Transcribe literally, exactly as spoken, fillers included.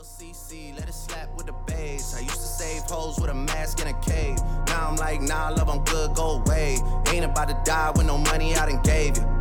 C C, let it slap with the bass. I used to save hoes with a mask in a cave. Now I'm like, nah, love, I'm good, go away. Ain't about to die with no money I done gave you.